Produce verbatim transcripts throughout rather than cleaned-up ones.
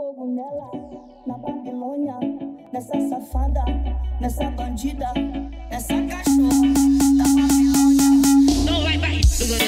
fogo nela, na Babilônia, nessa safada, nessa bandida, nessa cachorra da Babilônia. Não vai, vai.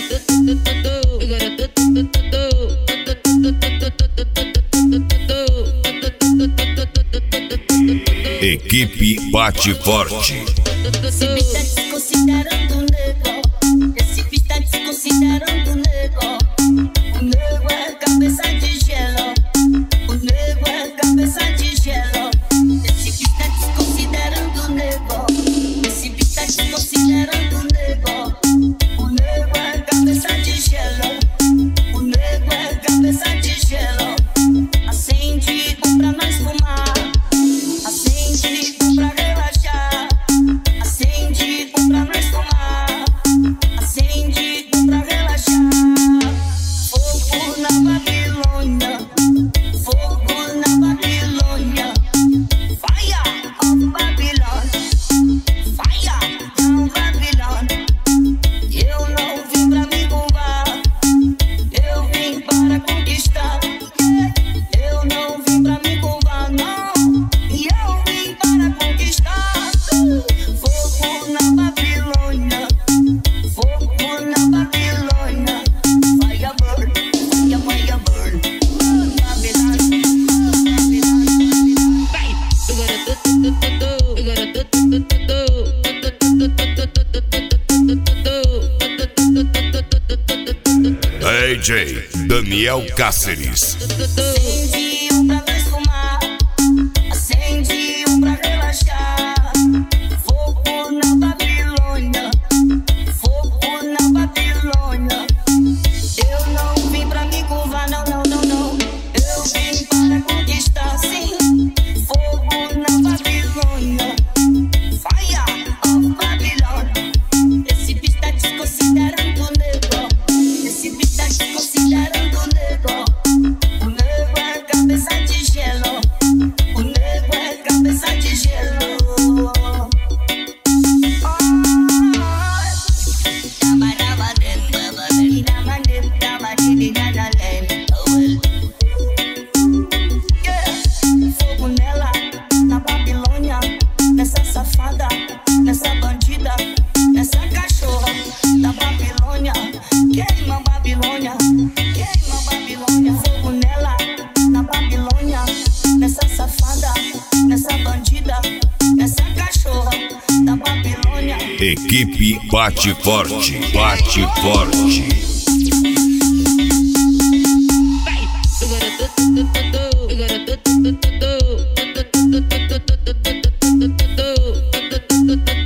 Equipe Bate Forte. Esse bicho tá desconsiderando o nego. Esse bicho tá desconsiderando o nego. O nego é cabeça de gelo. O nego é cabeça de gelo. Esse bicho tá desconsiderando o nego. Esse bicho tá desconsiderando o nego. O nego é cabeça de gelo. O nego é cabeça de gelo. Acende um pra nós fumar. Acende um pra relaxar. Acende um pra nós fumar. Acende um pra relaxar. Fogo na Babilônia. Fogo na Babilônia. Fire of Babylon. Fire down Babylon. Eu não vim pra me curvar. Eu vim para conquistar. Eu não vim pra me curvar, não. Eu vim para conquistar. Fogo na Babilônia. Fogo na Babilônia. Fire burn, fire, fire burn. Babylon, D J Daniel Cáceres. acende um pra nós fumar. Acende um pra relaxar. Fogo na Babilônia. Fogo na Babilônia. Eu não vim pra me curvar, não, não, não, não. Eu vim para conquistar, sim. Fogo na Babilônia. Fire of Babylon. Esse bicho tá desconsiderando o nego. Esse bicho tá desconsiderando o nego. O nego é cabeça de gelo. O nego é cabeça de gelo. Fogo nela, na Babilônia, nessa safada, nessa bandida, nessa cachorra da Babilônia. Queima Babilônia, queima Babilônia. Fogo nela, na Babilônia, nessa safada, nessa bandida, nessa cachorra da Babilônia. Equipe Bate Forte. Bate Forte. Vai.